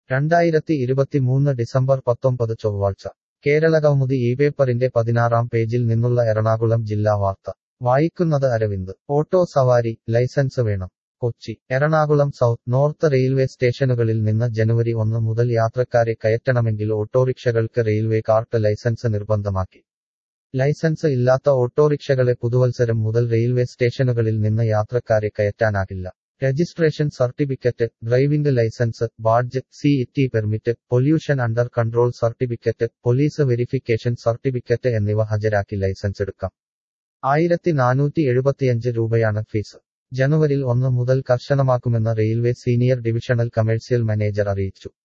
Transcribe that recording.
2023 December 19 ചൊവ്വാഴ്ച കേരളകൗമുദി ഈ പേപ്പറിന്റെ 16-ാം പേജിൽ നിന്നുള്ള എറണാകുളം ജില്ലാ വാർത്ത വായിക്കുന്നത് അരവിന്ദ്. ഓട്ടോ സവാരി ലൈസൻസ് വേണം. Kochi. Ernakulam south, north railway സ്റ്റേഷനുകളിൽ നിന്ന് ജനുവരി 1 മുതൽ യാത്രക്കാരെ കയറ്റണമെങ്കിൽ ഓട്ടോറിക്ഷകൾക്ക് റെയിൽവേ കാർട്ട് ലൈസൻസ് നിർബന്ധമാക്കി. ലൈസൻസ് ഇല്ലാത്ത ഓട്ടോറിക്ഷകളെ പുതുവത്സരം മുതൽ റെയിൽവേ സ്റ്റേഷനുകളിൽ നിന്ന് യാത്രക്കാരെ കയറ്റാനാകില്ല. Registration certificate, driving licence, badge, CET permit, pollution under control certificate, police verification certificate എന്നിവ ഹാജരാക്കി ലൈസൻസ് എടുക്കാം. 1475 രൂപയാണ് ഫീസ്. ജനുവരി 1 മുതൽ കർശനമാക്കുമെന്ന് railway senior divisional commercial manager അറിയിച്ചു.